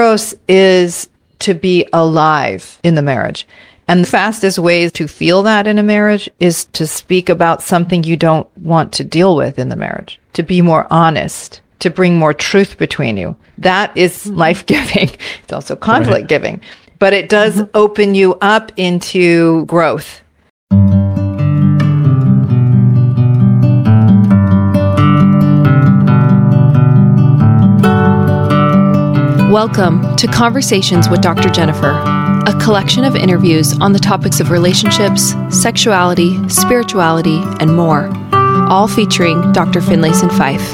eros is to be alive in the marriage. And the fastest way to feel that in a marriage is to speak about something you don't want to deal with in the marriage, to be more honest, to bring more truth between you. That is life-giving. It's also conflict-giving, but it does open you up into growth. Welcome to Conversations with Dr. Jennifer, a collection of interviews on the topics of relationships, sexuality, spirituality, and more, all featuring Dr. Finlayson Fife.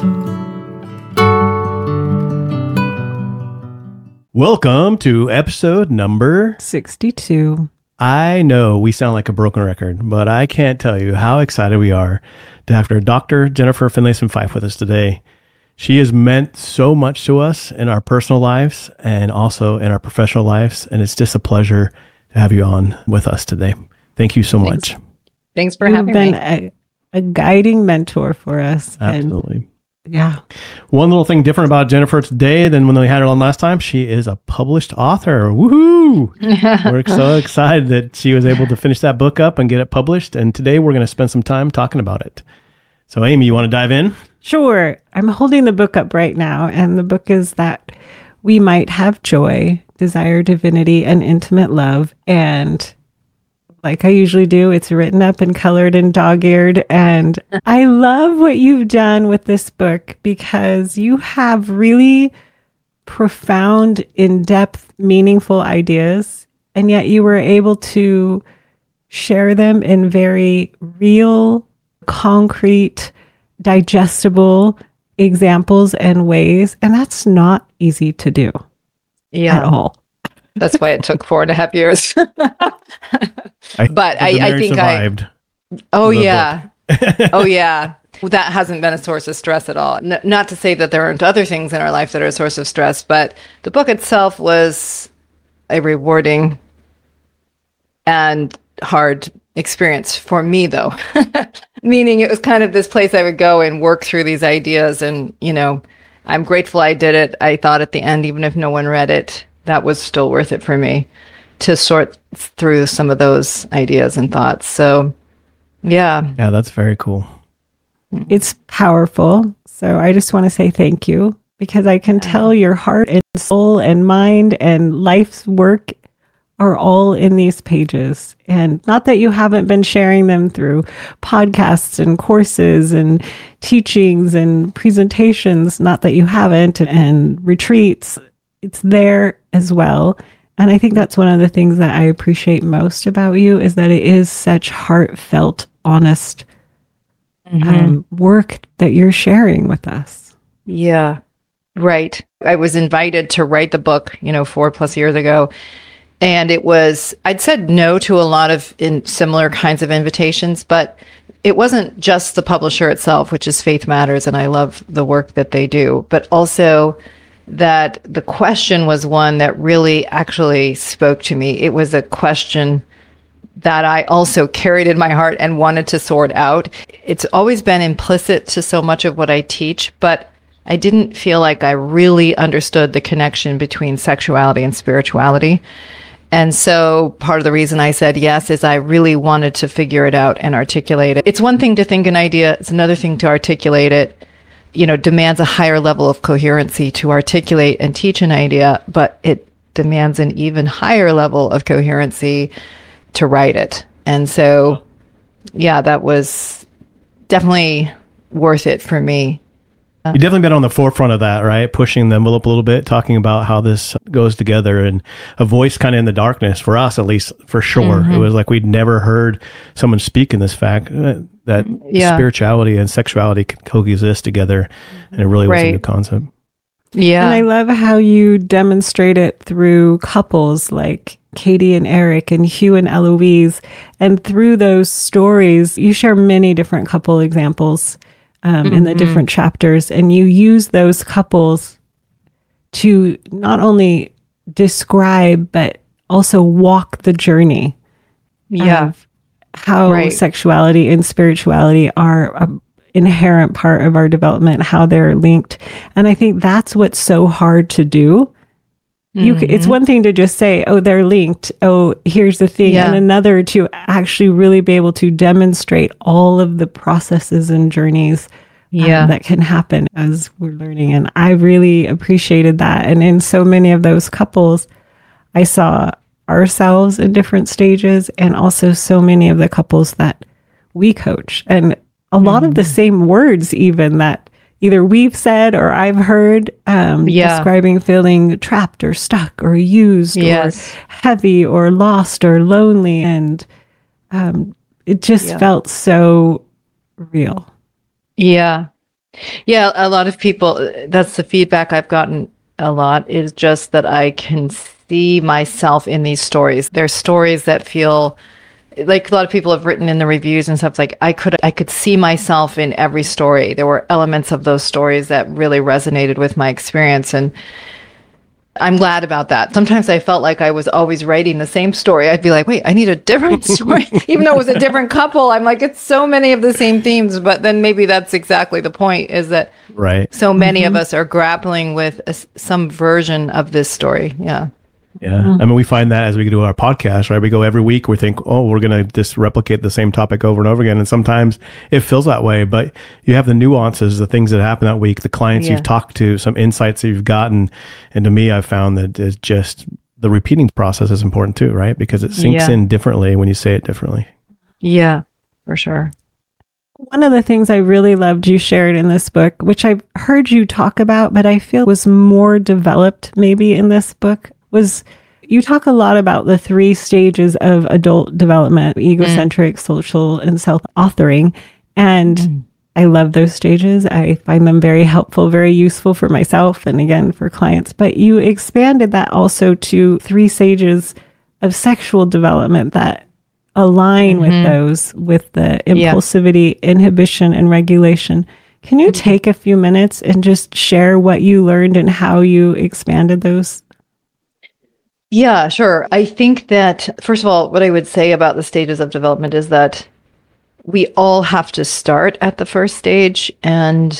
Welcome to episode number 62. I know we sound like a broken record, but I can't tell you how excited we are to have Dr. Jennifer Finlayson Fife with us today. She has meant so much to us in our personal lives and also in our professional lives. And it's just a pleasure to have you on with us today. Thank you so much. Thanks for You've having been a guiding mentor for us. Absolutely. And, yeah. One little thing different about Jennifer today than when we had her on last time, she is a published author. Woohoo! We're so excited that she was able to finish that book up and get it published. And today we're going to spend some time talking about it. So Amy, you want to dive in? Sure. I'm holding the book up right now, and the book is That We Might Have Joy, Desire, Divinity, and Intimate Love. And like I usually do, it's written up and colored and dog-eared. And I love what you've done with this book because you have really profound, in-depth, meaningful ideas, and yet you were able to share them in very real, concrete, digestible examples and ways. And that's not easy to do at all. That's why it took 4.5 years. But I think survived. Oh, yeah. That hasn't been a source of stress at all. Not to say that there aren't other things in our life that are a source of stress, but the book itself was a rewarding and hard experience for me, though. Meaning it was kind of this place I would go and work through these ideas. And, you know, I'm grateful I did it. I thought at the end, even if no one read it, that was still worth it for me to sort through some of those ideas and thoughts. So, yeah. Yeah, that's very cool. It's powerful. So I just want to say thank you because I can tell your heart and soul and mind and life's work are all in these pages. And not that you haven't been sharing them through podcasts and courses and teachings and presentations, not that you haven't, and retreats. It's there as well. And I think that's one of the things that I appreciate most about you is that it is such heartfelt, honest work that you're sharing with us. Yeah, right. I was invited to write the book, 4+ years ago. And I'd said no to a lot of similar kinds of invitations, but it wasn't just the publisher itself, which is Faith Matters, and I love the work that they do, but also that the question was one that really actually spoke to me. It was a question that I also carried in my heart and wanted to sort out. It's always been implicit to so much of what I teach, but I didn't feel like I really understood the connection between sexuality and spirituality. And so part of the reason I said yes is I really wanted to figure it out and articulate it. It's one thing to think an idea. It's another thing to articulate it. Demands a higher level of coherency to articulate and teach an idea, but it demands an even higher level of coherency to write it. And so, yeah, that was definitely worth it for me. You've definitely been on the forefront of that, right? Pushing the envelope a little bit, talking about how this goes together and a voice kind of in the darkness for us, at least for sure. It was like we'd never heard someone speak in this fact that spirituality and sexuality can coexist together. And it really was a new concept. Yeah. And I love how you demonstrate it through couples like Katie and Eric and Hugh and Eloise. And through those stories, you share many different couple examples in the different chapters, and you use those couples to not only describe, but also walk the journey of how sexuality and spirituality are an inherent part of our development, how they're linked. And I think that's what's so hard to do It's one thing to just say, oh, they're linked. Oh, here's the thing. Yeah. And another to actually really be able to demonstrate all of the processes and journeys that can happen as we're learning. And I really appreciated that. And in so many of those couples, I saw ourselves in different stages, and also so many of the couples that we coach. And a lot of the same words even that either we've said or I've heard describing feeling trapped or stuck or used or heavy or lost or lonely. And it just felt so real. Yeah. Yeah. A lot of people, that's the feedback I've gotten a lot, is just that I can see myself in these stories. They're stories that feel like, a lot of people have written in the reviews and stuff, like I could see myself in every story. There were elements of those stories that really resonated with my experience. And I'm glad about that. Sometimes I felt like I was always writing the same story. I'd be like, wait, I need a different story. Even though it was a different couple, I'm like, it's so many of the same themes. But then maybe that's exactly the point, is that so many of us are grappling with some version of this story. Yeah. Yeah. I mean, we find that as we do our podcast, right? We go every week, we think, oh, we're going to just replicate the same topic over and over again. And sometimes it feels that way, but you have the nuances, the things that happen that week, the clients you've talked to, some insights that you've gotten. And to me, I've found that it's just the repeating process is important too, right? Because it sinks in differently when you say it differently. Yeah, for sure. One of the things I really loved you shared in this book, which I've heard you talk about, but I feel was more developed maybe in this book, was you talk a lot about the 3 stages of adult development: egocentric, social, and self-authoring. And I love those stages. I find them very helpful, very useful for myself and again for clients. But you expanded that also to 3 stages of sexual development that align with those, with the impulsivity, inhibition, and regulation. Can you take a few minutes and just share what you learned and how you expanded those? Yeah, sure. I think that, first of all, what I would say about the stages of development is that we all have to start at the first stage, and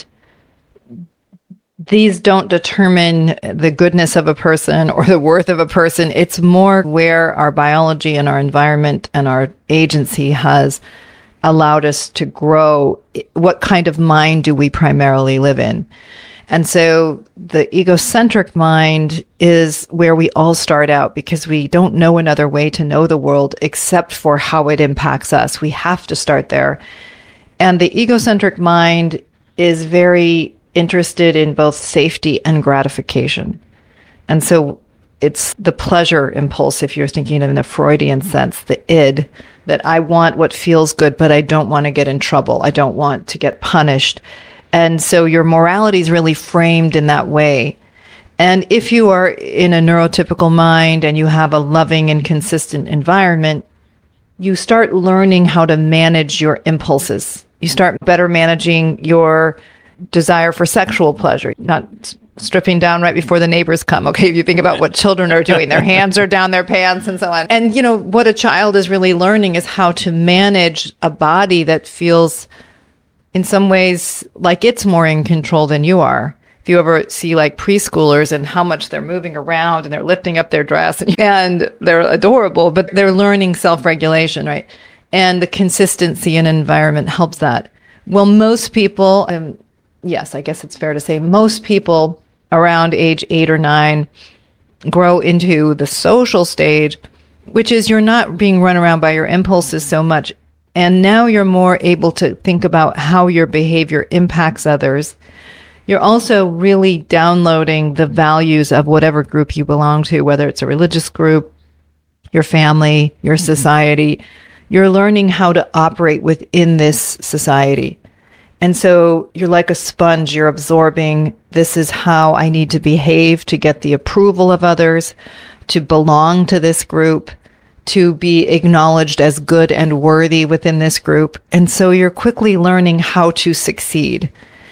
these don't determine the goodness of a person or the worth of a person. It's more where our biology and our environment and our agency has allowed us to grow. What kind of mind do we primarily live in? And so the egocentric mind is where we all start out, because we don't know another way to know the world except for how it impacts us. We have to start there. And the egocentric mind is very interested in both safety and gratification. And so it's the pleasure impulse, if you're thinking in a Freudian sense, the id, that I want what feels good, but I don't want to get in trouble. I don't want to get punished. And so your morality is really framed in that way. And if you are in a neurotypical mind and you have a loving and consistent environment, you start learning how to manage your impulses. You start better managing your desire for sexual pleasure, not stripping down right before the neighbors come. Okay, if you think about what children are doing, their hands are down their pants and so on. And, you know, what a child is really learning is how to manage a body that feels in some ways like it's more in control than you are. If you ever see like preschoolers and how much they're moving around and they're lifting up their dress and they're adorable, but they're learning self-regulation, right? And the consistency in environment helps that. Well, most people, yes, I guess it's fair to say most people around age 8 or 9 grow into the social stage, which is you're not being run around by your impulses so much. And now you're more able to think about how your behavior impacts others. You're also really downloading the values of whatever group you belong to, whether it's a religious group, your family, your society. You're learning how to operate within this society. And so you're like a sponge, you're absorbing, this is how I need to behave to get the approval of others, to belong to this group, to be acknowledged as good and worthy within this group. And so you're quickly learning how to succeed.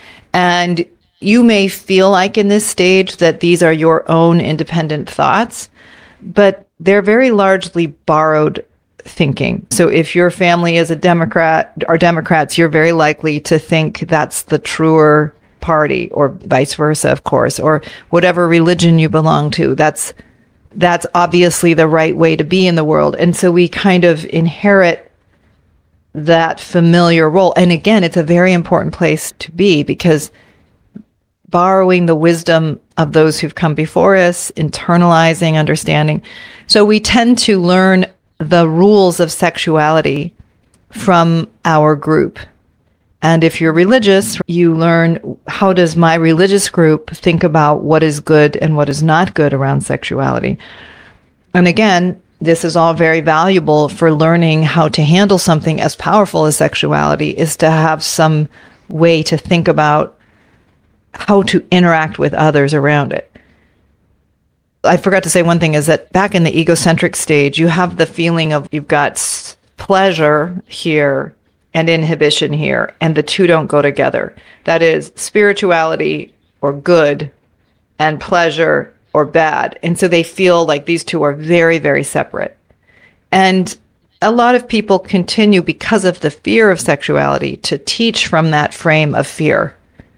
And you may feel like in this stage that these are your own independent thoughts, but they're very largely borrowed thinking. So if your family is a Democrat or Democrats, you're very likely to think that's the truer party, or vice versa, of course, or whatever religion you belong to. That's that's obviously the right way to be in the world. And so we kind of inherit that familiar role. And again, it's a very important place to be, because borrowing the wisdom of those who've come before us, internalizing, understanding. So we tend to learn the rules of sexuality from our group. And if you're religious, you learn, how does my religious group think about what is good and what is not good around sexuality? And again, this is all very valuable for learning how to handle something as powerful as sexuality, is to have some way to think about how to interact with others around it. I forgot to say one thing, is that back in the egocentric stage, you have the feeling of you've got pleasure here and inhibition here, and the two don't go together. That is spirituality or good and pleasure or bad. And so they feel like these two are very, very separate. And a lot of people continue, because of the fear of sexuality, to teach from that frame of fear.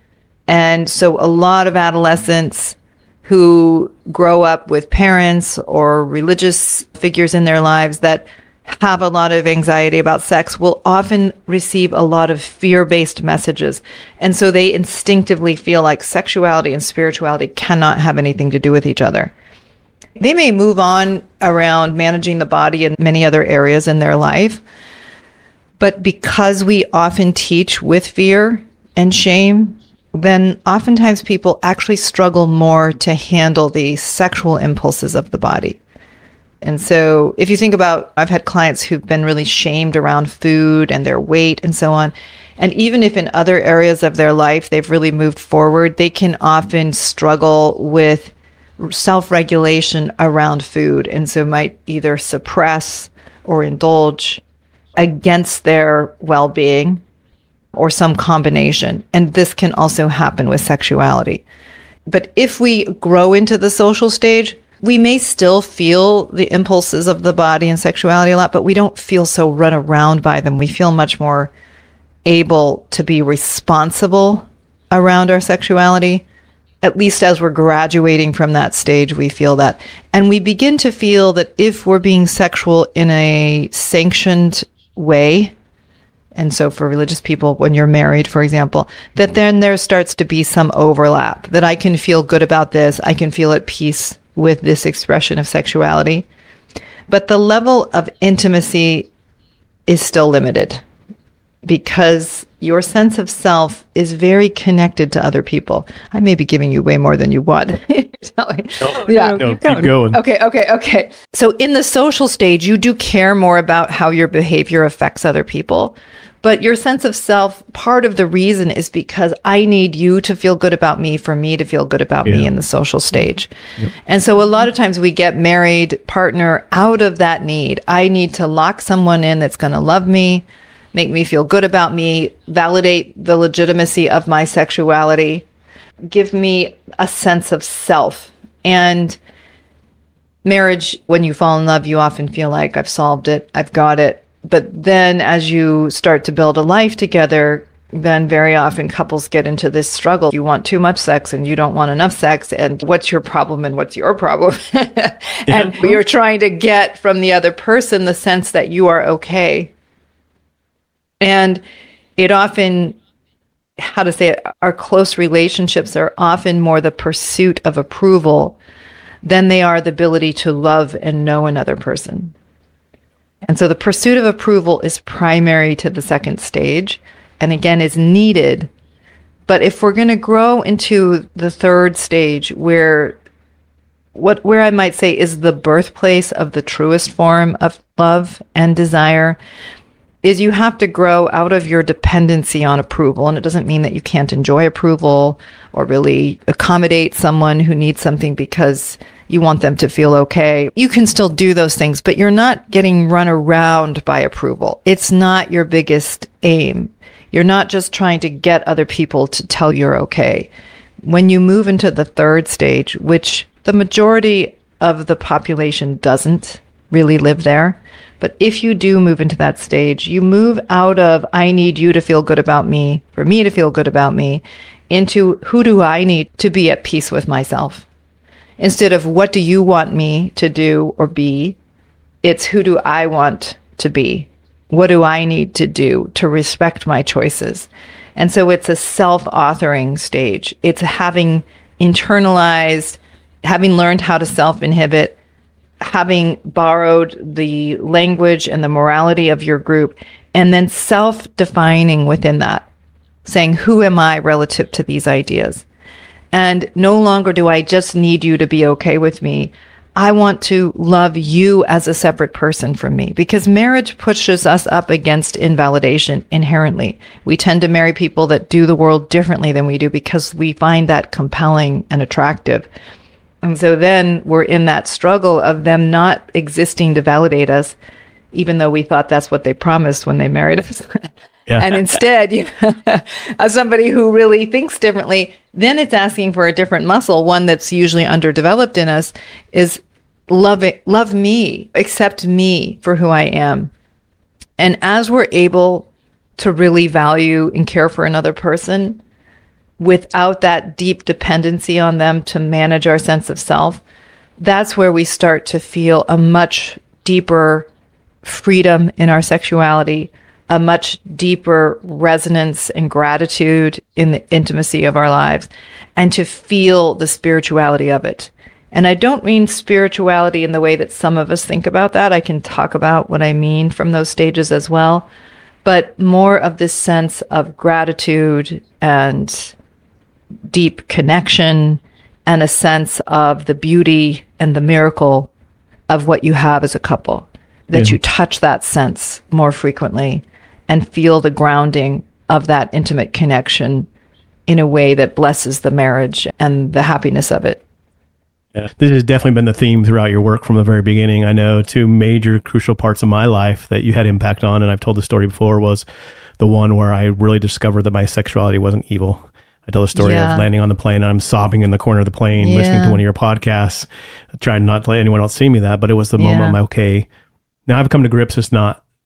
And so a lot of adolescents who grow up with parents or religious figures in their lives that have a lot of anxiety about sex will often receive a lot of fear-based messages. And so they instinctively feel like sexuality and spirituality cannot have anything to do with each other. They may move on around managing the body in many other areas in their life, but because we often teach with fear and shame, then oftentimes people actually struggle more to handle the sexual impulses of the body. And so if you think about, I've had clients who've been really shamed around food and their weight and so on. And even if in other areas of their life they've really moved forward, they can often struggle with self-regulation around food. And so might either suppress or indulge against their well-being, or some combination. And this can also happen with sexuality. But if we grow into the social stage, we may still feel the impulses of the body and sexuality a lot, but we don't feel so run around by them. We feel much more able to be responsible around our sexuality. At least as we're graduating from that stage, we feel that. And we begin to feel that if we're being sexual in a sanctioned way, and so for religious people, when you're married, for example, that then there starts to be some overlap, that I can feel good about this, I can feel at peace with this expression of sexuality. But the level of intimacy is still limited, because your sense of self is very connected to other people. I may be giving you way more than you want. No, keep going. Okay. So in the social stage, you do care more about how your behavior affects other people. But your sense of self, part of the reason is because I need you to feel good about me for me to feel good about me in the social stage. Yep. And so a lot of times we get married partner out of that need. I need to lock someone in that's going to love me, make me feel good about me, validate the legitimacy of my sexuality, give me a sense of self. And marriage, when you fall in love, you often feel like I've solved it, I've got it. But then as you start to build a life together, then very often couples get into this struggle. You want too much sex and you don't want enough sex. And what's your problem and what's your problem? And you're trying to get from the other person the sense that you are okay. And it often, how to say it, our close relationships are often more the pursuit of approval than they are the ability to love and know another person. And so the pursuit of approval is primary to the second stage, and again is needed. But if we're going to grow into the third stage, where I might say is the birthplace of the truest form of love and desire, is you have to grow out of your dependency on approval. And it doesn't mean that you can't enjoy approval or really accommodate someone who needs something because you want them to feel okay. You can still do those things, but you're not getting run around by approval. It's not your biggest aim. You're not just trying to get other people to tell you're okay. When you move into the third stage, which the majority of the population doesn't really live there, but if you do move into that stage, you move out of, I need you to feel good about me, for me to feel good about me, into who do I need to be at peace with myself? Instead of what do you want me to do or be, it's who do I want to be? What do I need to do to respect my choices? And so it's a self-authoring stage. It's having internalized, having learned how to self-inhibit, having borrowed the language and the morality of your group, and then self-defining within that, saying, who am I relative to these ideas? And no longer do I just need you to be okay with me. I want to love you as a separate person from me, because marriage pushes us up against invalidation inherently. We tend to marry people that do the world differently than we do because we find that compelling and attractive. And so then we're in that struggle of them not existing to validate us, even though we thought that's what they promised when they married us. Yeah. And instead, as somebody who really thinks differently, then it's asking for a different muscle, one that's usually underdeveloped in us, is love me, accept me for who I am. And as we're able to really value and care for another person without that deep dependency on them to manage our sense of self, that's where we start to feel a much deeper freedom in our sexuality, a much deeper resonance and gratitude in the intimacy of our lives, and to feel the spirituality of it. And I don't mean spirituality in the way that some of us think about that. I can talk about what I mean from those stages as well, but more of this sense of gratitude and deep connection and a sense of the beauty and the miracle of what you have as a couple, that you touch that sense more frequently and feel the grounding of that intimate connection in a way that blesses the marriage and the happiness of it. Yeah, this has definitely been the theme throughout your work from the very beginning. I know two major crucial parts of my life that you had impact on, and I've told the story before, was the one where I really discovered that my sexuality wasn't evil. I tell the story of landing on the plane and I'm sobbing in the corner of the plane, listening to one of your podcasts, trying not to let anyone else see me that, but it was the moment I'm okay. Now I've come to grips, it's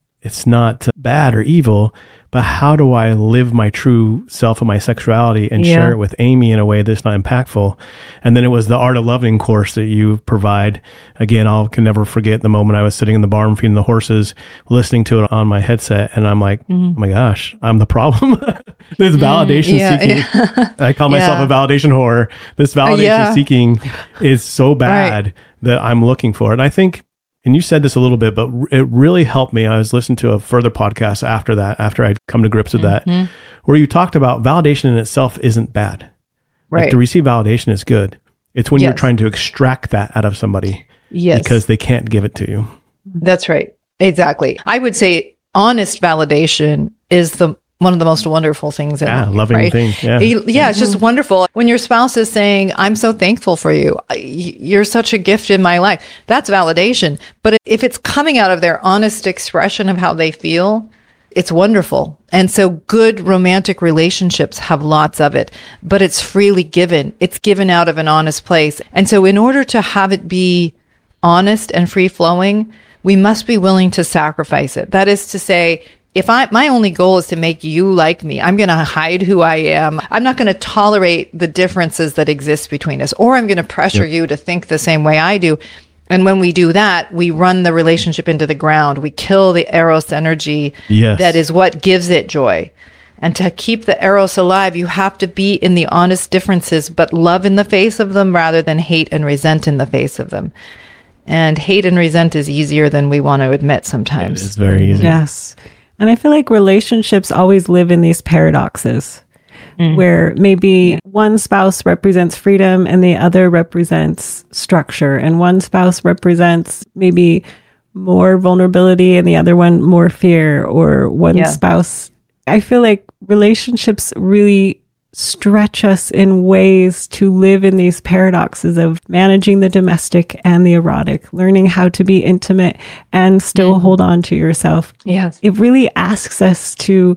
not bad or evil, but how do I live my true self and my sexuality and share it with Amy in a way that's not impactful? And then it was the Art of Loving course that you provide. Again, can never forget the moment I was sitting in the barn feeding the horses, listening to it on my headset. And I'm like, oh my gosh, I'm the problem. This validation seeking. I call myself a validation whore. This validation seeking is so bad that I'm looking for it. And I think, and you said this a little bit, but it really helped me. I was listening to a further podcast after that, after I'd come to grips with that, where you talked about validation in itself isn't bad. Right. Like, to receive validation is good. It's when you're trying to extract that out of somebody because they can't give it to you. That's right. Exactly. I would say honest validation is one of the most wonderful things in life, loving thing. It's just wonderful. When your spouse is saying, I'm so thankful for you. You're such a gift in my life. That's validation. But if it's coming out of their honest expression of how they feel, it's wonderful. And so good romantic relationships have lots of it, but it's freely given. It's given out of an honest place. And so in order to have it be honest and free flowing, we must be willing to sacrifice it. That is to say, if my only goal is to make you like me, I'm going to hide who I am. I'm not going to tolerate the differences that exist between us, or I'm going to pressure you to think the same way I do. And when we do that, we run the relationship into the ground. We kill the Eros energy that is what gives it joy. And to keep the Eros alive, you have to be in the honest differences, but love in the face of them rather than hate and resent in the face of them. And hate and resent is easier than we want to admit sometimes. It's very easy. Yes. And I feel like relationships always live in these paradoxes where maybe one spouse represents freedom and the other represents structure, and one spouse represents maybe more vulnerability and the other one more fear, or one spouse. I feel like relationships really stretch us in ways to live in these paradoxes of managing the domestic and the erotic, learning how to be intimate and still hold on to yourself. Yes. It really asks us to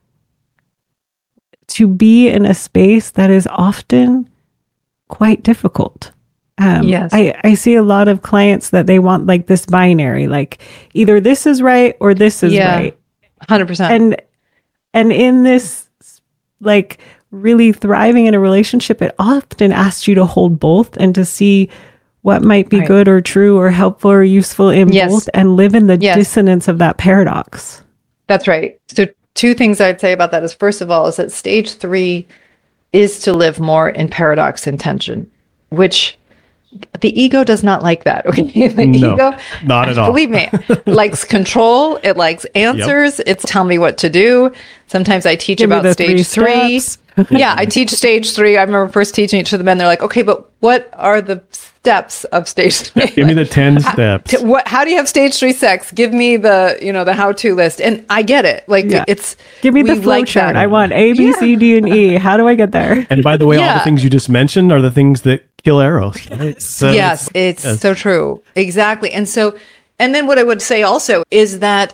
be in a space that is often quite difficult. I see a lot of clients that they want like this binary, like either this is right or this is right. 100%. And in this like really thriving in a relationship, it often asks you to hold both and to see what might be good or true or helpful or useful in both, and live in the dissonance of that paradox. That's right. So 2 things I'd say about that is, first of all, is that stage 3 is to live more in paradox and tension, which the ego does not like that. Okay? The ego, not at all. Believe me, likes control. It likes answers. It's tell me what to do. Sometimes I teach about stage 3. Yeah, I teach stage 3. I remember first teaching it to the men. They're like, okay, but what are the steps of stage 3? Give me the 10 steps. How do you have stage 3 sex? Give me the, the how-to list. And I get it. Like it's, give me the flow chart. I want A, B, C, D, and E. How do I get there? And by the way, all the things you just mentioned are the things that kill Eros. Right? So, yes, it's so true. Exactly. And then what I would say also is that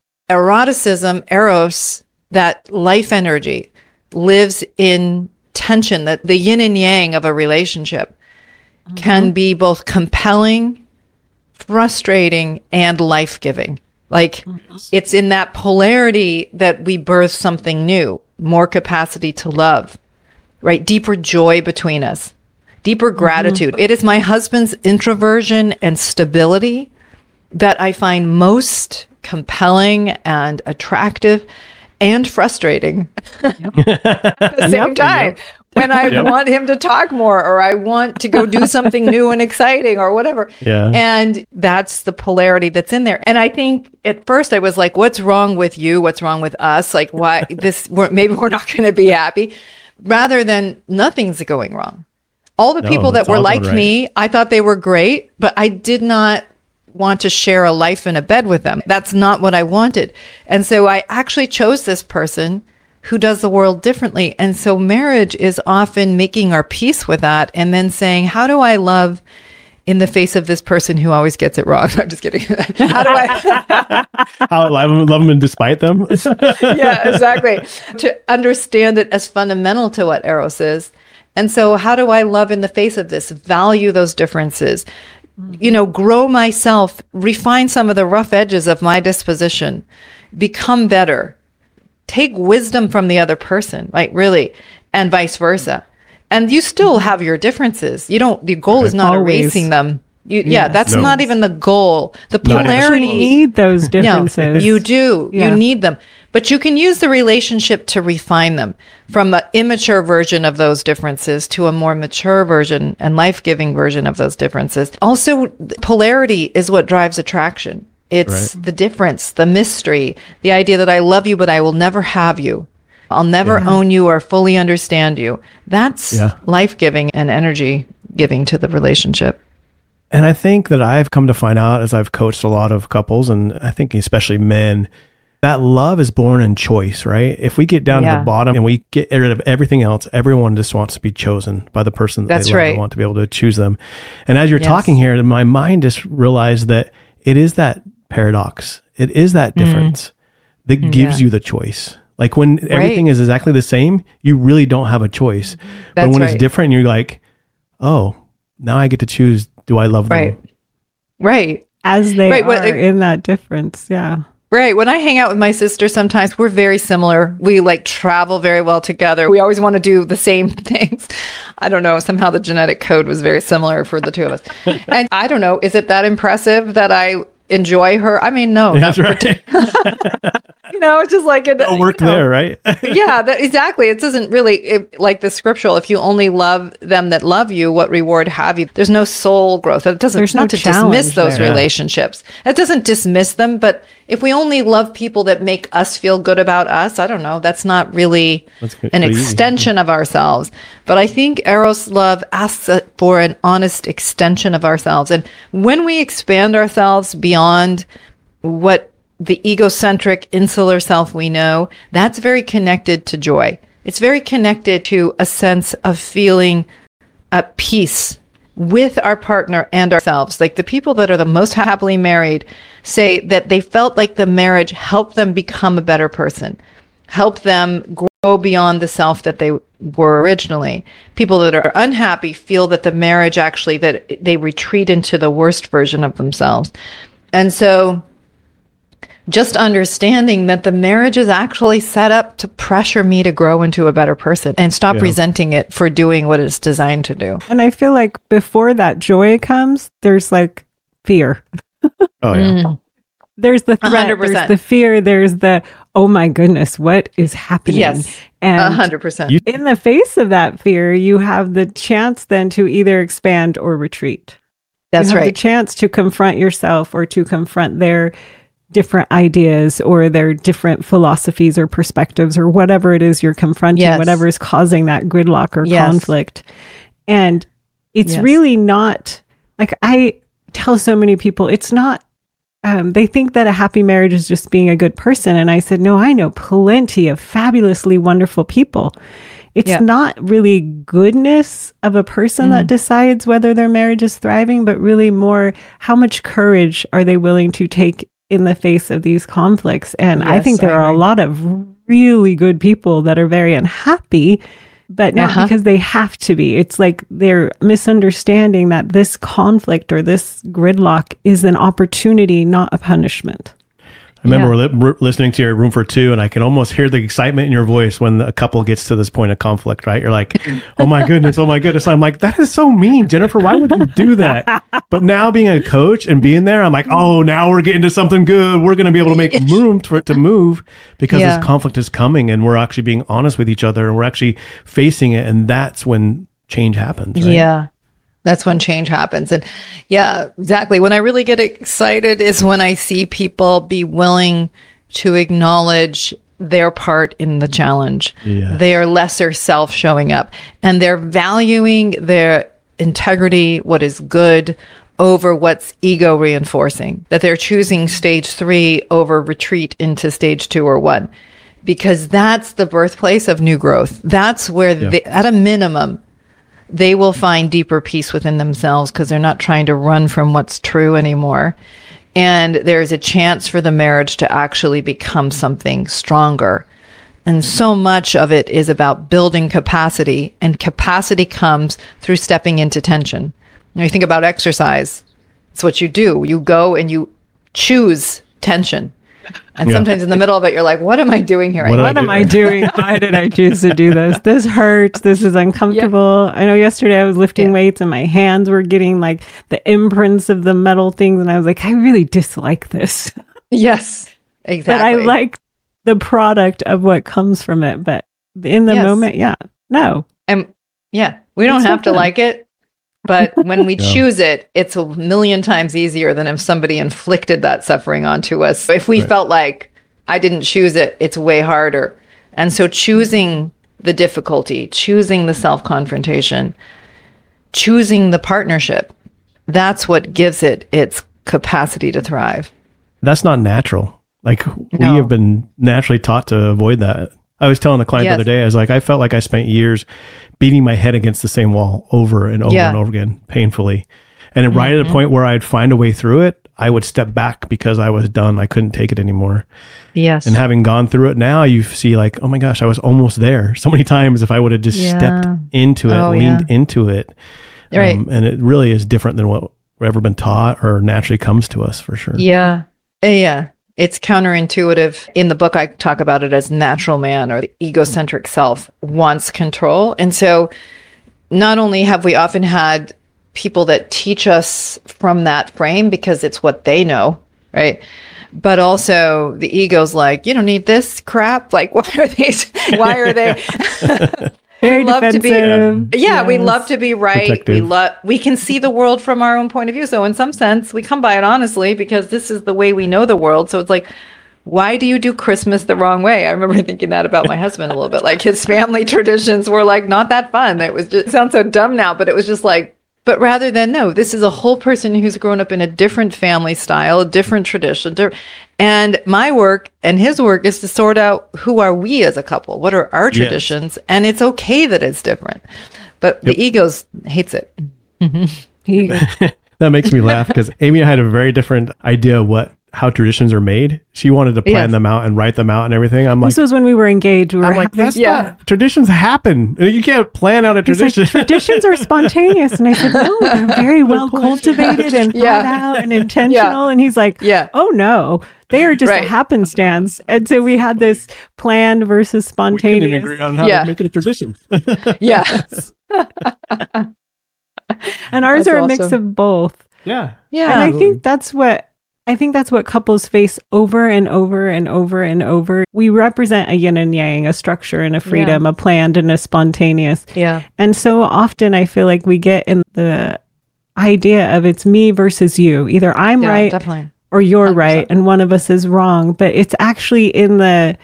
eroticism, Eros, that life energy, lives in tension, that the yin and yang of a relationship can be both compelling, frustrating, and life-giving. Like it's in that polarity that we birth something new, more capacity to love, right? Deeper joy between us, deeper gratitude. It is my husband's introversion and stability that I find most compelling and attractive and frustrating at the same time. When I want him to talk more, or I want to go do something new and exciting or whatever. Yeah. And that's the polarity that's in there. And I think at first I was like, what's wrong with you? What's wrong with us? Like, why maybe we're not going to be happy, rather than nothing's going wrong. All the people that were like me, I thought they were great, but I did not want to share a life in a bed with them. That's not what I wanted. And so I actually chose this person who does the world differently. And so marriage is often making our peace with that and then saying, how do I love in the face of this person who always gets it wrong? I'm just kidding. How do I how I love them and despite them? Yeah, exactly. To understand it as fundamental to what Eros is. And so how do I love in the face of this? Value those differences. Grow myself, refine some of the rough edges of my disposition, become better, take wisdom from the other person, like really, and vice versa. And you still have your differences. The goal is not erasing them. That's not even the goal. The polarity. You need those differences. You do. Yeah. You need them. But you can use the relationship to refine them from the immature version of those differences to a more mature version and life-giving version of those differences. Also, polarity is what drives attraction. It's the difference, the mystery, the idea that I love you, but I will never have you. I'll never own you or fully understand you. That's life-giving and energy-giving to the relationship. And I think that I've come to find out as I've coached a lot of couples, and I think especially men, that love is born in choice, right? If we get down to the bottom and we get rid of everything else, everyone just wants to be chosen by the person that they love. They want to be able to choose them. And as you're talking here, my mind just realized that it is that paradox. It is that difference that gives you the choice. Like when everything is exactly the same, you really don't have a choice. But when it's different, you're like, oh, now I get to choose. Do I love them? Right. As they are in that difference. Yeah. Right. When I hang out with my sister, sometimes we're very similar. We travel very well together. We always want to do the same things. I don't know. Somehow the genetic code was very similar for the two of us. And I don't know. Is it that impressive that I enjoy her? I mean, no. That's right. It's just like it. It'll work there, right? Exactly. It doesn't really, like the scriptural, if you only love them that love you, what reward have you? There's no soul growth. It doesn't, There's not no to dismiss those there. relationships. It doesn't dismiss them, but if we only love people that make us feel good about us, I don't know, that's not really an extension of ourselves. But I think Eros love asks for an honest extension of ourselves. And when we expand ourselves beyond what the egocentric, insular self we know, that's very connected to joy. It's very connected to a sense of feeling at peace with our partner and ourselves. Like the people that are the most happily married say that they felt like the marriage helped them become a better person, helped them grow beyond the self that they were originally. People that are unhappy feel that the marriage actually, that they retreat into the worst version of themselves. And so just understanding that the marriage is actually set up to pressure me to grow into a better person and stop resenting it for doing what it's designed to do. And I feel like before that joy comes, there's like fear. Oh, yeah. There's the threat, 100%. there's the fear, there's the, oh my goodness, what is happening? Yes, and 100%. in the face of that fear, you have the chance then to either expand or retreat. That's you have right. the chance to confront yourself or to confront their different ideas or their different philosophies or perspectives or whatever it is you're confronting, whatever is causing that gridlock or conflict. And it's really not, like I tell so many people, it's not, they think that a happy marriage is just being a good person. And I said, no, I know plenty of fabulously wonderful people. It's not really goodness of a person that decides whether their marriage is thriving, but really more how much courage are they willing to take in the face of these conflicts. And I think there are a lot of really good people that are very unhappy, but not because they have to be. It's like they're misunderstanding that this conflict or this gridlock is an opportunity, not a punishment. I remember we're listening to your Room for Two, and I can almost hear the excitement in your voice when a couple gets to this point of conflict, right? You're like, oh my goodness. I'm like, that is so mean, Jennifer. Why would you do that? But now being a coach and being there, I'm like, oh, now we're getting to something good. We're going to be able to make room for it to move because this conflict is coming, and we're actually being honest with each other, and we're actually facing it. And that's when change happens. Right? Yeah. That's when change happens. And yeah, exactly. When I really get excited is when I see people be willing to acknowledge their part in the challenge, their lesser self showing up, and they're valuing their integrity, what is good, over what's ego reinforcing, that they're choosing stage 3 over retreat into stage 2 or 1, because that's the birthplace of new growth. That's where they, at a minimum, they will find deeper peace within themselves because they're not trying to run from what's true anymore. And there's a chance for the marriage to actually become something stronger. And so much of it is about building capacity, and capacity comes through stepping into tension. When you think about exercise, it's what you do. You go and you choose tension. And sometimes in the middle of it, you're like, what am I doing here? What am I doing? Why did I choose to do this? This hurts. This is uncomfortable. I know yesterday I was lifting weights and my hands were getting like the imprints of the metal things. And I was like, I really dislike this. Yes, exactly. But I like the product of what comes from it. But in the moment, no. And we don't have to like it. But when we choose it, it's a million times easier than if somebody inflicted that suffering onto us. If we felt like I didn't choose it, it's way harder. And so choosing the difficulty, choosing the self-confrontation, choosing the partnership, that's what gives it its capacity to thrive. That's not natural. Like we have been naturally taught to avoid that. I was telling a client the other day, I was like, I felt like I spent years beating my head against the same wall over and over and over again, painfully. And then right at the point where I'd find a way through it, I would step back because I was done. I couldn't take it anymore. Yes. And having gone through it now, you see like, oh my gosh, I was almost there. So many times if I would have just stepped into it, leaned into it. Right. And it really is different than what we've ever been taught or naturally comes to us for sure. Yeah. Yeah. It's counterintuitive. In the book, I talk about it as natural man, or the egocentric self wants control. And so not only have we often had people that teach us from that frame because it's what they know, right? But also the ego's like, you don't need this crap. Like, why are they? Very love defensive. to be, we love to be right. Protective. We can see the world from our own point of view. So in some sense, we come by it honestly because this is the way we know the world. So it's like, why do you do Christmas the wrong way? I remember thinking that about my husband a little bit. Like his family traditions were like not that fun. It was just, it sounds so dumb now, but it was just like, but rather than no, this is a whole person who's grown up in a different family style, a different tradition. And my work and his work is to sort out who are we as a couple? What are our traditions? And it's okay that it's different. But the ego hates it. That makes me laugh because Amy had a very different idea of how traditions are made. She wanted to plan them out and write them out and everything. I'm like, this was when we were engaged. I'm like, that's not, traditions happen. You can't plan out a tradition. Like, traditions are spontaneous. And I said, no, they're very well cultivated and thought out and intentional. And he's like, oh no, They are just Right. a happenstance. And so we had this planned versus We couldn't spontaneous. agree on how Yeah. to make it a tradition. Yes. And ours That's are a mix awesome. of both. Yeah. Yeah. And I Absolutely. think that's what couples face over and over and over and over. We represent a yin and yang, a structure and a freedom, a planned and a spontaneous. Yeah. And so often I feel like we get in the idea of it's me versus you. Either I'm Yeah, right definitely. or you're 100%. right and one of us is wrong. But it's actually in the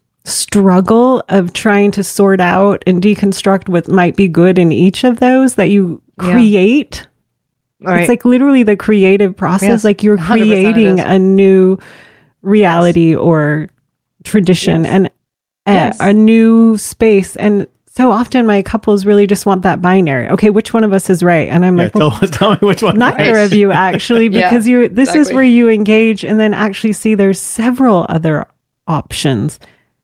struggle of trying to sort out and deconstruct what might be good in each of those that you Yeah. create. All right. It's like literally the creative process. Yes, Like you're 100% it creating is. a new reality or tradition Yes. and Yes. a new space. And so often my couples really just want that binary. Okay, which one of us is right? And I'm Yeah, like, well, tell me which one. neither Right. of you actually, Yeah, because this is exactly. where you engage and then actually see there's several other options.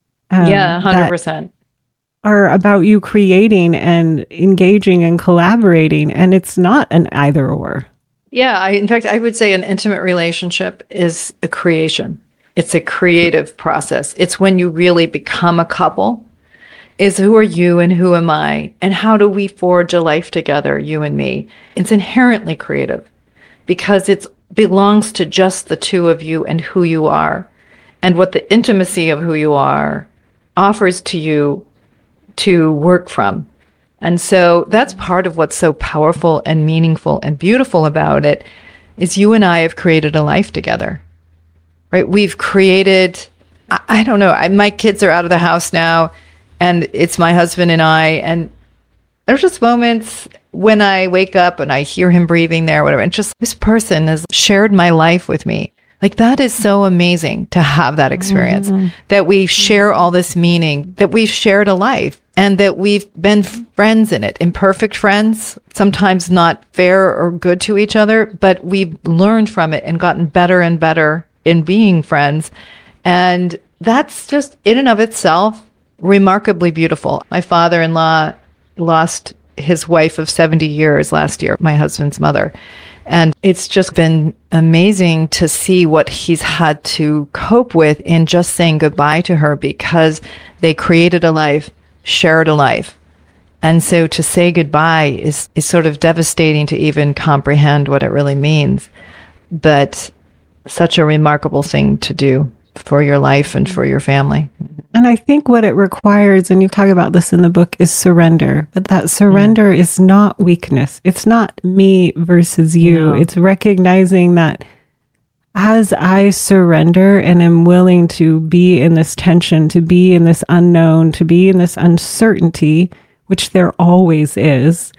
Yeah, that 100%. are about you creating and engaging and collaborating. And it's not an either or. Yeah, in fact, I would say an intimate relationship is a creation. It's a creative process. It's when you really become a couple. Is who are you and who am I? And how do we forge a life together, you and me? It's inherently creative because it belongs to just the two of you and who you are and what the intimacy of who you are offers to you to work from. And so that's part of what's so powerful and meaningful and beautiful about it is you and I have created a life together, right? We've created, I don't know, my kids are out of the house now and it's my husband and I, and there's just moments when I wake up and I hear him breathing there, whatever, and just this person has shared my life with me. Like that is so amazing to have that experience, that we share all this meaning, that we've shared a life and that we've been friends in it, imperfect friends, sometimes not fair or good to each other, but we've learned from it and gotten better and better in being friends. And that's just in and of itself remarkably beautiful. My father-in-law lost his wife of 70 years last year, my husband's mother. And it's just been amazing to see what he's had to cope with in just saying goodbye to her because they created a life, shared a life. And so to say goodbye is sort of devastating to even comprehend what it really means. But such a remarkable thing to do for your life and for your family. And I think what it requires, and you talk about this in the book, is surrender. But that surrender is not weakness. It's not me versus you. No. It's recognizing that as I surrender and am willing to be in this tension, to be in this unknown, to be in this uncertainty, which there always is,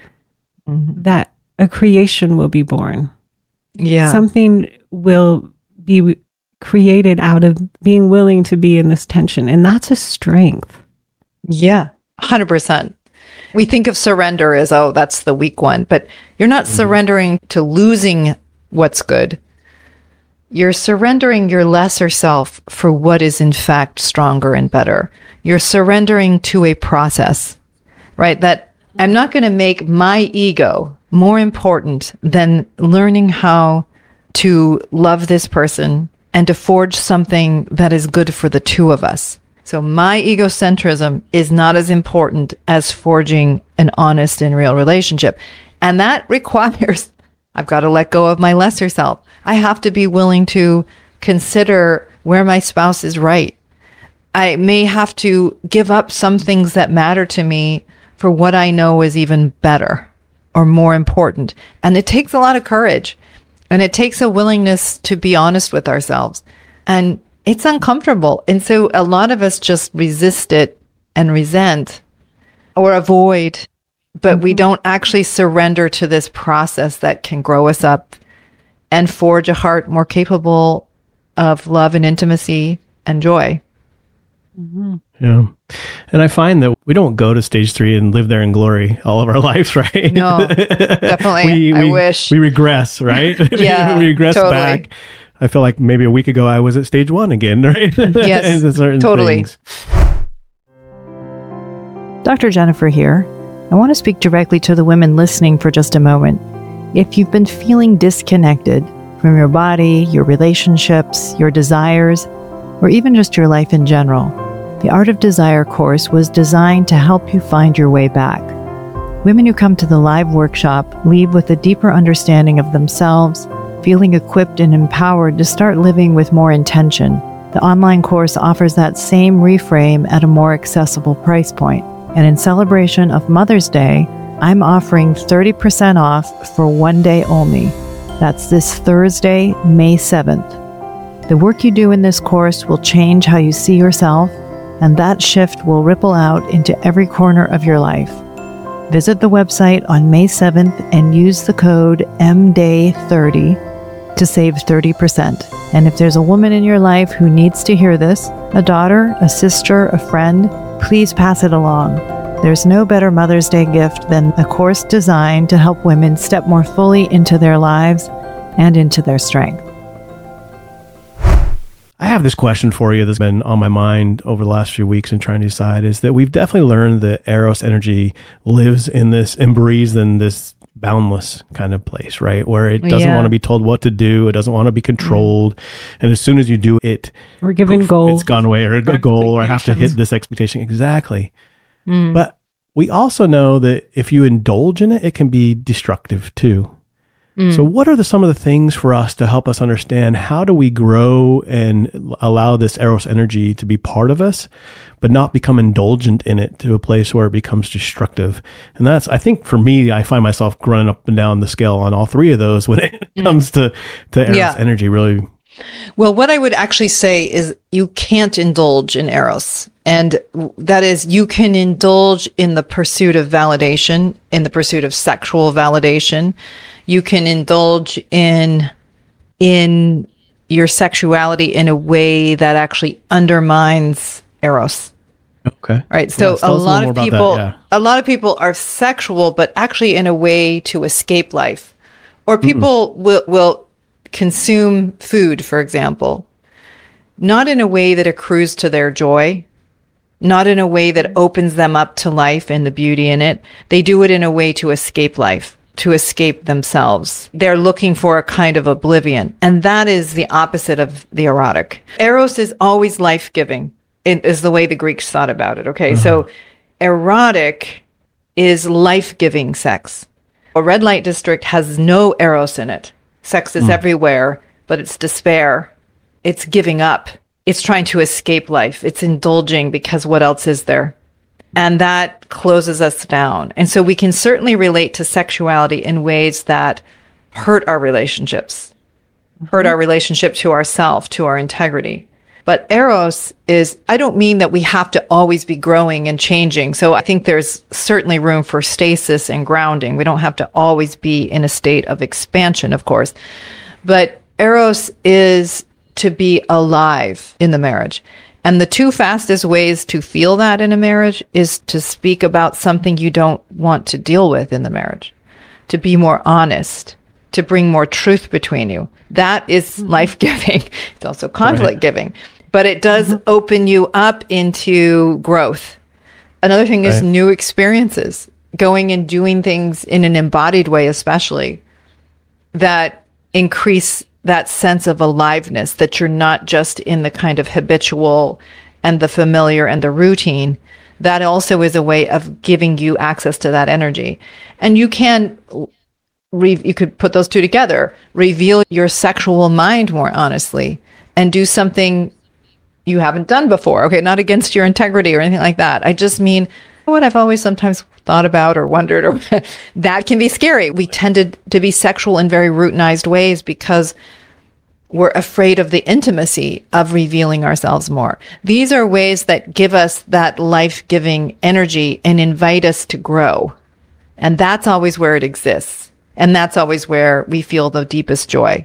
that a creation will be born. Yeah. Something will be created out of being willing to be in this tension. And that's a strength. Yeah, 100%. We think of surrender as, oh, that's the weak one, but you're not surrendering to losing what's good. You're surrendering your lesser self for what is in fact stronger and better. You're surrendering to a process, right? That I'm not going to make my ego more important than learning how to love this person and to forge something that is good for the two of us. So my egocentrism is not as important as forging an honest and real relationship. And that requires, I've got to let go of my lesser self. I have to be willing to consider where my spouse is right. I may have to give up some things that matter to me for what I know is even better or more important. And it takes a lot of courage. And it takes a willingness to be honest with ourselves. And it's uncomfortable. And so a lot of us just resist it and resent or avoid, but we don't actually surrender to this process that can grow us up and forge a heart more capable of love and intimacy and joy. Yeah. And I find that we don't go to stage 3 and live there in glory all of our lives, right? No, definitely. I wish. We regress, right? Yeah, we regress totally. back. I feel like maybe a week ago I was at stage 1 again, right? Yes, Into certain totally. things. Dr. Jennifer here. I want to speak directly to the women listening for just a moment. If you've been feeling disconnected, from your body, your relationships, your desires, or even just your life in general. The Art of Desire course was designed to help you find your way back. Women who come to the live workshop leave with a deeper understanding of themselves, feeling equipped and empowered to start living with more intention. The online course offers that same reframe at a more accessible price point. And in celebration of Mother's Day, I'm offering 30% off for one day only. That's this Thursday, May 7th. The work you do in this course will change how you see yourself, and that shift will ripple out into every corner of your life. Visit the website on May 7th and use the code MDAY30 to save 30%. And if there's a woman in your life who needs to hear this, a daughter, a sister, a friend, please pass it along. There's no better Mother's Day gift than a course designed to help women step more fully into their lives and into their strength. I have this question for you that's been on my mind over the last few weeks and trying to decide is that we've definitely learned that Eros energy lives in this and breathes in this boundless kind of place, right? Where it doesn't want to be told what to do. It doesn't want to be controlled. And as soon as you do it, we're given goals. It's gone away, or a goal, or I have to hit this expectation. Exactly. But we also know that if you indulge in it, it can be destructive too. So what are some of the things for us to help us understand how do we grow and allow this Eros energy to be part of us, but not become indulgent in it to a place where it becomes destructive? And that's, I think for me, I find myself running up and down the scale on all three of those when it comes to Eros energy, really. Well, what I would actually say is you can't indulge in Eros. And that is, you can indulge in the pursuit of validation, in the pursuit of sexual validation. You can indulge in your sexuality in a way that actually undermines Eros. Okay. Right. So a lot of people are sexual, but actually in a way to escape life. Or people will consume food, for example, not in a way that accrues to their joy, not in a way that opens them up to life and the beauty in it. They do it in a way to escape life, to escape themselves. They're looking for a kind of oblivion. And that is the opposite of the erotic. Eros is always life-giving, is the way the Greeks thought about it. Okay. So erotic is life-giving sex. A red light district has no Eros in it. Sex is everywhere, but it's despair. It's giving up. It's trying to escape life. It's indulging because what else is there? And that closes us down. And so we can certainly relate to sexuality in ways that hurt our relationships, hurt our relationship to ourself, to our integrity. But Eros is, I don't mean that we have to always be growing and changing. So I think there's certainly room for stasis and grounding. We don't have to always be in a state of expansion, of course. But Eros is to be alive in the marriage. And the two fastest ways to feel that in a marriage is to speak about something you don't want to deal with in the marriage, to be more honest, to bring more truth between you. That is life-giving. It's also conflict-giving, but it does open you up into growth. Another thing is new experiences, going and doing things in an embodied way, especially, that increase that sense of aliveness, that you're not just in the kind of habitual and the familiar and the routine. That also is a way of giving you access to that energy. And you can, you could put those two together, reveal your sexual mind more honestly, and do something you haven't done before. Okay, not against your integrity or anything like that. I just mean what I've always sometimes thought about or wondered, or that can be scary. We tended to be sexual in very routinized ways because we're afraid of the intimacy of revealing ourselves more. These are ways that give us that life-giving energy and invite us to grow. And that's always where it exists. And that's always where we feel the deepest joy.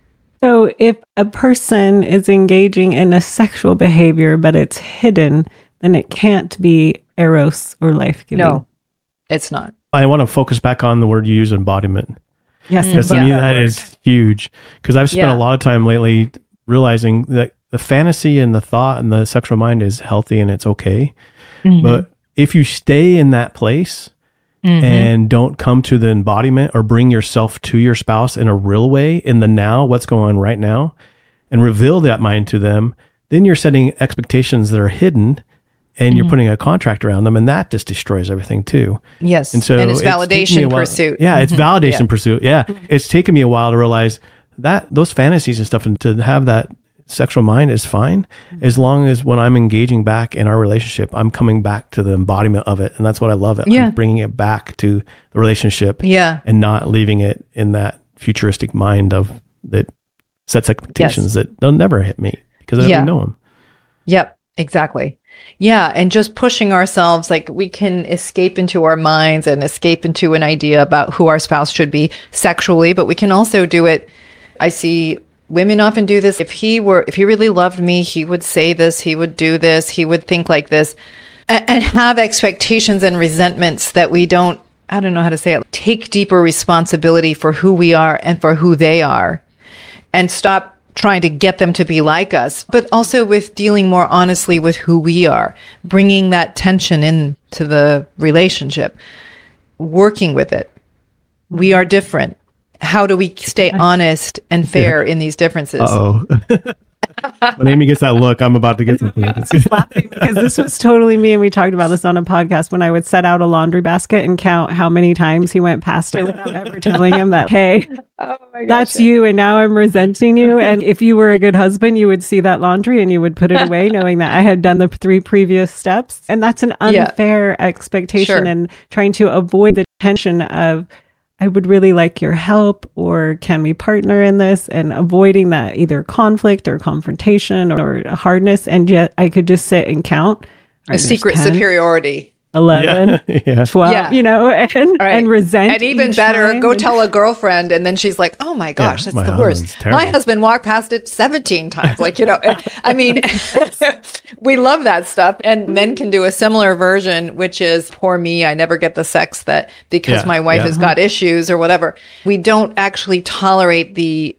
So if a person is engaging in a sexual behavior, but it's hidden, then it can't be Eros or life-giving. No, it's not. I want to focus back on the word you use, embodiment. Yes, Because to me, that is huge. Because I've spent a lot of time lately realizing that the fantasy and the thought and the sexual mind is healthy and it's okay. But if you stay in that place, and don't come to the embodiment or bring yourself to your spouse in a real way in the now, what's going on right now, and reveal that mind to them, then you're setting expectations that are hidden and you're putting a contract around them, and that just destroys everything too. Yes. And so it's validation pursuit. Yeah, it's validation pursuit. Yeah. It's taken me a while to realize that those fantasies and stuff, and to have that sexual mind is fine, as long as when I'm engaging back in our relationship, I'm coming back to the embodiment of it. And that's what I love. I'm bringing it back to the relationship and not leaving it in that futuristic mind of that sets expectations that they'll never hit me because I don't know them. Yep, exactly. Yeah. And just pushing ourselves, like we can escape into our minds and escape into an idea about who our spouse should be sexually, but we can also do it. I see women often do this. If he really loved me, he would say this, he would do this, he would think like this, and have expectations and resentments that we don't, I don't know how to say it, take deeper responsibility for who we are and for who they are, and stop trying to get them to be like us, but also with dealing more honestly with who we are, bringing that tension into the relationship, working with it. We are different. How do we stay honest and fair in these differences? Uh-oh. When Amy gets that look, I'm about to get something. Laughing because this was totally me, and we talked about this on a podcast when I would set out a laundry basket and count how many times he went past it without ever telling him that, hey, that's you, and now I'm resenting you. And if you were a good husband, you would see that laundry and you would put it away knowing that I had done the 3 previous steps. And that's an unfair expectation and trying to avoid the tension of, I would really like your help, or can we partner in this, and avoiding that either conflict or confrontation or hardness. And yet I could just sit and count. A secret 10, superiority. 11, 12, and resent. And even better, go tell a girlfriend, and then she's like, oh my gosh, that's the worst. My husband walked past it 17 times. Like, I mean, we love that stuff. And men can do a similar version, which is, poor me, I never get the sex that because my wife has got issues or whatever. We don't actually tolerate the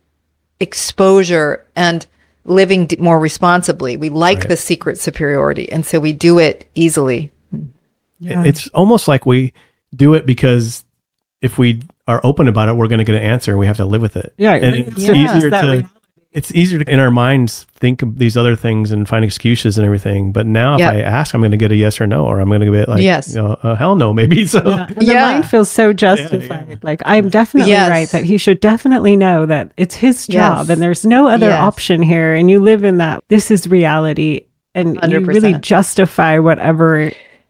exposure and living more responsibly. We like the secret superiority. And so we do it easily. Yeah. It's almost like we do it because if we are open about it, we're going to get an answer and we have to live with it. Yeah. And it's easier to, in our minds, think of these other things and find excuses and everything. But now if I ask, I'm going to get a yes or no, or I'm going to get like, hell no, maybe. So the mind feels so justified. Like, I'm definitely right that he should definitely know that it's his job and there's no other option here. And you live in that, this is reality. And 100%. You really justify whatever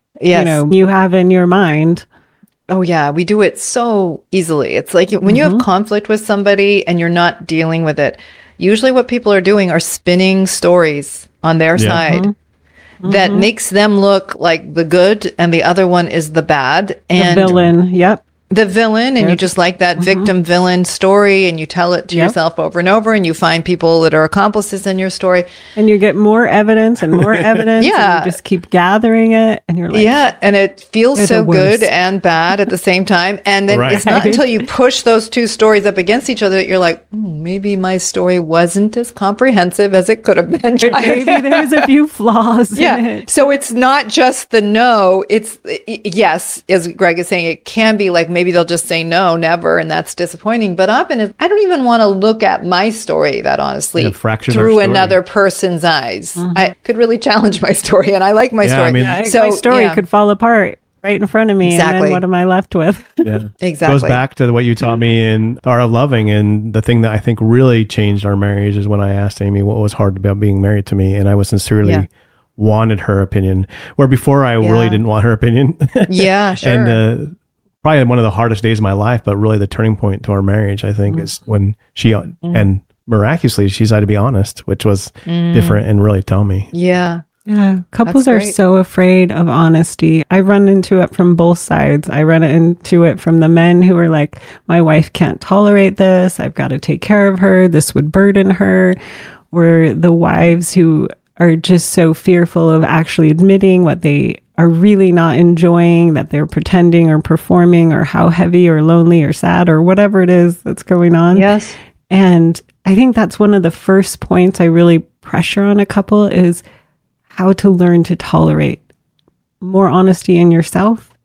you have in your mind. Oh yeah, we do it so easily. It's like when you have conflict with somebody and you're not dealing with it, usually what people are doing are spinning stories on their side that makes them look like the good and the other one is the bad. And the villain, the villain, and you just like that victim villain story, and you tell it to yourself over and over, and you find people that are accomplices in your story, and you get more evidence and more evidence. And you just keep gathering it, and you're like, and it feels so good and bad at the same time. And then it's not until you push those two stories up against each other that you're like, maybe my story wasn't as comprehensive as it could have been. Maybe there's a few flaws in it. So it's not just the no, it's yes, as Greg is saying, it can be like, maybe they'll just say no, never, and that's disappointing. But often, I don't even want to look at my story that honestly through another person's eyes. I could really challenge my story, and I like my story. I mean, so my story could fall apart right in front of me. And then what am I left with? Exactly. It goes back to what you taught me in Art of Loving, and the thing that I think really changed our marriage is when I asked Amy what was hard about being married to me, and I was sincerely wanted her opinion, where before I really didn't want her opinion. Yeah, sure. And probably one of the hardest days of my life, but really the turning point to our marriage, I think, is when she, and miraculously, she decided to be honest, which was different, and really tell me. Yeah. Couples are so afraid of honesty. I run into it from both sides. I run into it from the men who are like, my wife can't tolerate this. I've got to take care of her. This would burden her. Or the wives who are just so fearful of actually admitting what they are really not enjoying, that they're pretending or performing, or how heavy or lonely or sad or whatever it is that's going on. Yes. And I think that's one of the first points I really pressure on a couple is how to learn to tolerate more honesty in yourself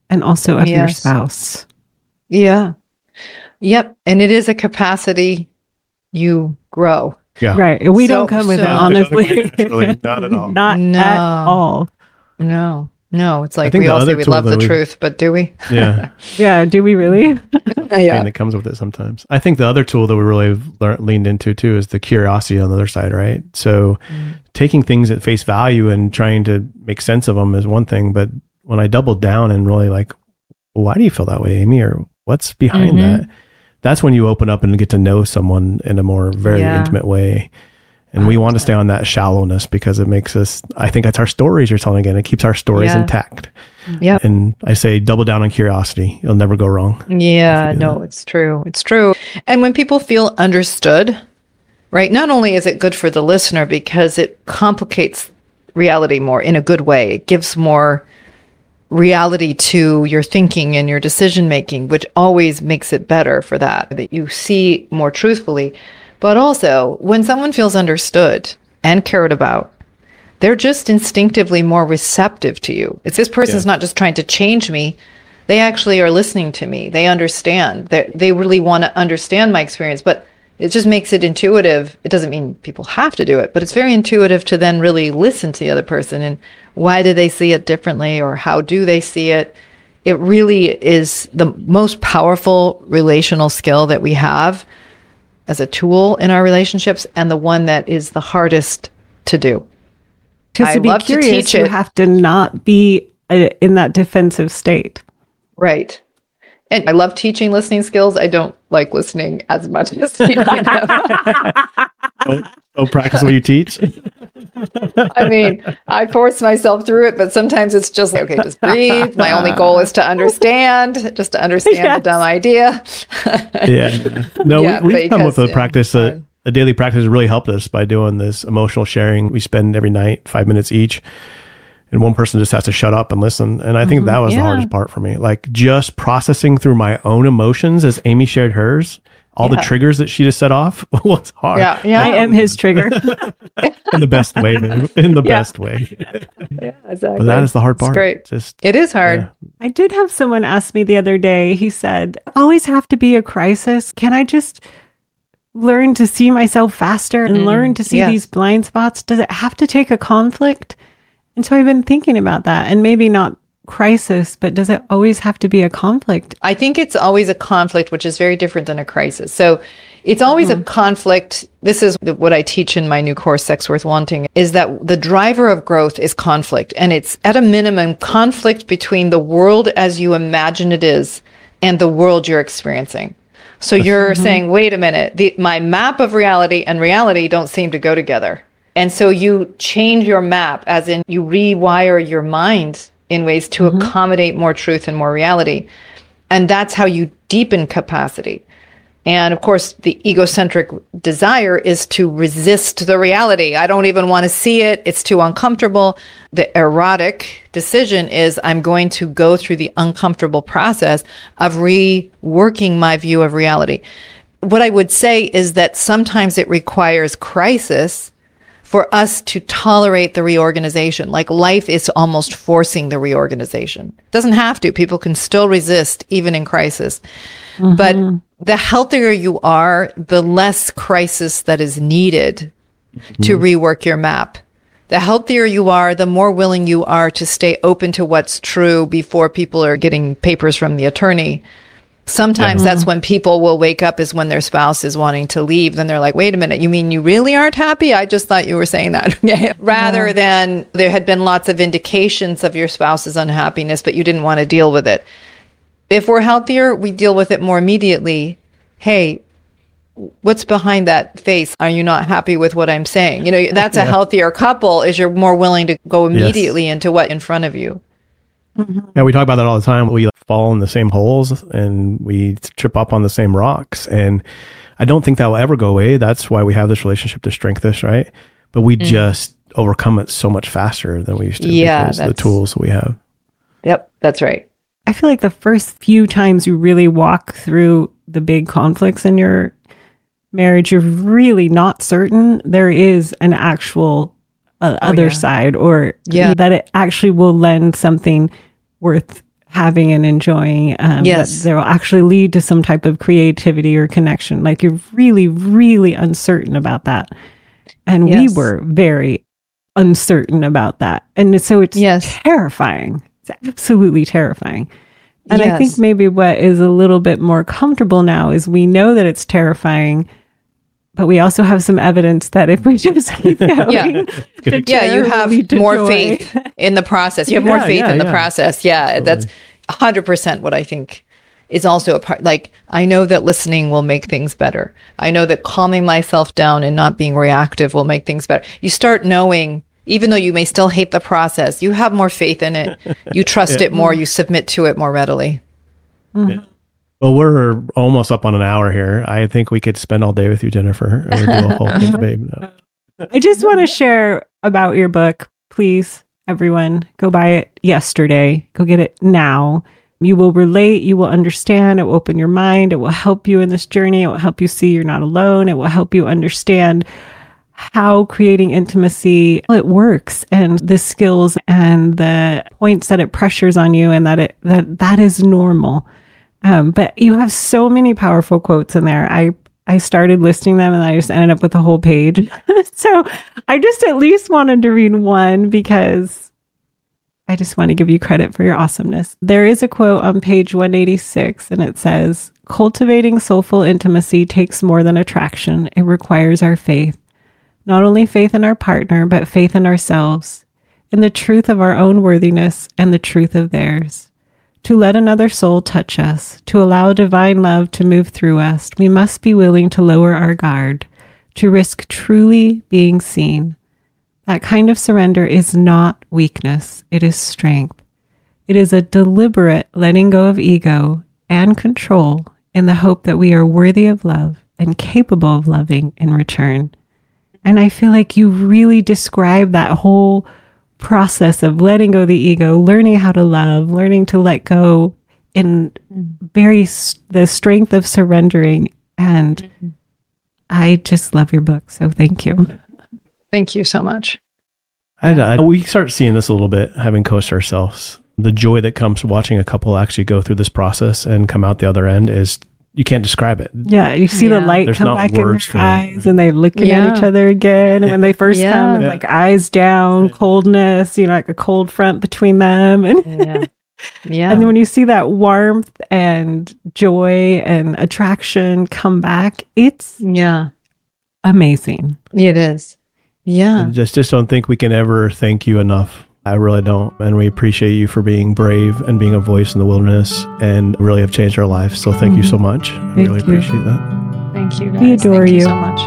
and also of your Yes. spouse. Yeah. Yep. And it is a capacity you grow. Yeah. Right. We So- don't come with it, so- honestly. Really, not at all. Not No. at all. No, it's like think we the all say other we tool love the that we- truth, but do we? Yeah. Yeah. Do we really? Yeah. And it comes with it sometimes. I think the other tool that we really leaned into too is the curiosity on the other side, right? So taking things at face value and trying to make sense of them is one thing. But when I doubled down and really like, well, why do you feel that way, Amy? Or what's behind that? That's when you open up and get to know someone in a more very Yeah. intimate way. And we want to stay on that shallowness because it makes us, I think that's our stories you're telling again. It keeps our stories Yeah. intact. Yep. And I say double down on curiosity. You'll never go wrong. Yeah, no, it's true. It's true. And when people feel understood, right, not only is it good for the listener because it complicates reality more in a good way, it gives more reality to your thinking and your decision making, which always makes it better for that you see more truthfully. But also, when someone feels understood and cared about, they're just instinctively more receptive to you. It's this person's not just trying to change me. They actually are listening to me. They understand. They really want to understand my experience, but it just makes it intuitive. It doesn't mean people have to do it, but it's very intuitive to then really listen to the other person and why do they see it differently or how do they see it? It really is the most powerful relational skill that we have as a tool in our relationships and the one that is the hardest to do. Because I to be love to curious, teach you it. have to not be in that defensive state. Right. And I love teaching listening skills. I don't like listening as much as teaching them. Don't practice what you teach. I mean, I force myself through it, but sometimes it's just like, okay, just breathe. My only goal is to understand, just to understand the dumb idea. Yeah. No, Yeah, we've come with a because, practice, fun. a daily practice that really helped us by doing this emotional sharing. We spend every night 5 minutes each. And one person just has to shut up and listen. And I think that was the Yeah. hardest part for me. Like just processing through my own emotions as Amy shared hers, all the Yeah. triggers that she just set off was hard. Yeah, yeah. I am his trigger. In the best way, man. In the best way. Yeah, exactly. But that is the hard part. It's great. Just It is hard. yeah. I did have someone ask me the other day, he said, always have to be a crisis. Can I just learn to see myself faster and learn to see yes. these blind spots? Does it have to take a conflict? And so I've been thinking about that, and maybe not crisis, but does it always have to be a conflict? I think it's always a conflict, which is very different than a crisis. So it's always a conflict. This is what I teach in my new course, Sex Worth Wanting, is that the driver of growth is conflict. And it's at a minimum conflict between the world as you imagine it is and the world you're experiencing. So you're saying, wait a minute, my map of reality and reality don't seem to go together. And so you change your map, as in you rewire your mind in ways to accommodate more truth and more reality. And that's how you deepen capacity. And of course, the egocentric desire is to resist the reality. I don't even want to see it. It's too uncomfortable. The erotic decision is I'm going to go through the uncomfortable process of reworking my view of reality. What I would say is that sometimes it requires crisis for us to tolerate the reorganization. Like life is almost forcing the reorganization. It doesn't have to. People can still resist even in crisis. But the healthier you are, the less crisis that is needed to rework your map. The healthier you are, the more willing you are to stay open to what's true before people are getting papers from the attorney. Sometimes that's when people will wake up, is when their spouse is wanting to leave. Then they're like, wait a minute, you mean you really aren't happy? I just thought you were saying that. Rather than there had been lots of indications of your spouse's unhappiness, but you didn't want to deal with it. If we're healthier, we deal with it more immediately. Hey, what's behind that face? Are you not happy with what I'm saying? You know, that's a healthier couple, is you're more willing to go immediately into what in front of you. Yeah, we talk about that all the time. We fall in the same holes and we trip up on the same rocks. And I don't think that will ever go away. That's why we have this relationship to strengthen us, right? But we just overcome it so much faster than we used to because of the tools we have. Yep, that's right. I feel like the first few times you really walk through the big conflicts in your marriage, you're really not certain there is an actual other side, or that it actually will lend something worth having and enjoying, Yes. that will actually lead to some type of creativity or connection. Like you're really, really uncertain about that. And we Yes. were very uncertain about that. And so it's Yes. terrifying. It's absolutely terrifying. And I think Yes. maybe what is a little bit more comfortable now is we know that it's terrifying, but we also have some evidence that if we just keep going, Yeah. the Yeah, you terror will have lead to more joy. faith in the process. You have more Yeah, faith yeah, in the yeah. process. Yeah, that's 100% what I think is also a part. Like, I know that listening will make things better. I know that calming myself down and not being reactive will make things better. You start knowing, even though you may still hate the process, you have more faith in it. You trust it more. You submit to it more readily. Well, we're almost up on an hour here. I think we could spend all day with you, Jennifer. And do a whole thing, babe. No. I just want to share about your book. Please, everyone, go buy it yesterday. Go get it now. You will relate. You will understand. It will open your mind. It will help you in this journey. It will help you see you're not alone. It will help you understand how creating intimacy, it works, and the skills and the points that it pressures on you, and that is normal. But you have so many powerful quotes in there. I started listing them and I just ended up with a whole page. So I just at least wanted to read one because I just want to give you credit for your awesomeness. There is a quote on page 186 and it says, "Cultivating soulful intimacy takes more than attraction. It requires our faith. Not only faith in our partner, but faith in ourselves, in the truth of our own worthiness and the truth of theirs. To let another soul touch us, to allow divine love to move through us, we must be willing to lower our guard, to risk truly being seen. That kind of surrender is not weakness, it is strength. It is a deliberate letting go of ego and control in the hope that we are worthy of love and capable of loving in return." And I feel like you really describe that whole process of letting go of the ego, learning how to love, learning to let go in the strength of surrendering. And I just love your book. So thank you. Thank you so much. We start seeing this a little bit, having coached ourselves. The joy that comes watching a couple actually go through this process and come out the other end is, you can't describe it. Yeah, you see the Yeah. light There's come not back in their words for it. eyes and they're looking Yeah. at each other again. And when they first Yeah. come, it's Yeah. like eyes down, coldness, like a cold front between them. And Yeah. Yeah. And then when you see that warmth and joy and attraction come back, it's Yeah. amazing. It is. Yeah. I just don't think we can ever thank you enough. I really don't. And we appreciate you for being brave and being a voice in the wilderness and really have changed our lives. So thank you so much. I Thank really you. appreciate that. Thank you, guys. We adore Thank you. so much.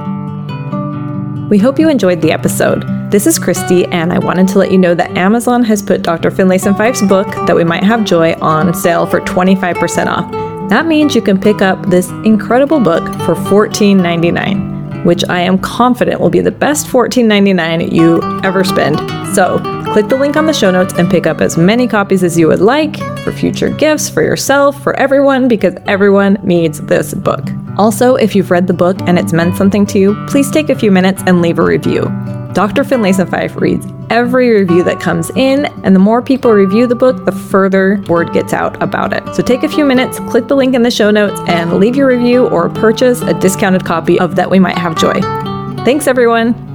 We hope you enjoyed the episode. This is Christy, and I wanted to let you know that Amazon has put Dr. Finlayson Fife's book, That We Might Have Joy, on sale for 25% off. That means you can pick up this incredible book for $14.99, which I am confident will be the best $14.99 you ever spend. So click the link on the show notes and pick up as many copies as you would like for future gifts, for yourself, for everyone, because everyone needs this book. Also, if you've read the book and it's meant something to you, please take a few minutes and leave a review. Dr. Finlayson Fife reads every review that comes in, and the more people review the book, the further word gets out about it. So take a few minutes, click the link in the show notes, and leave your review or purchase a discounted copy of That We Might Have Joy. Thanks, everyone.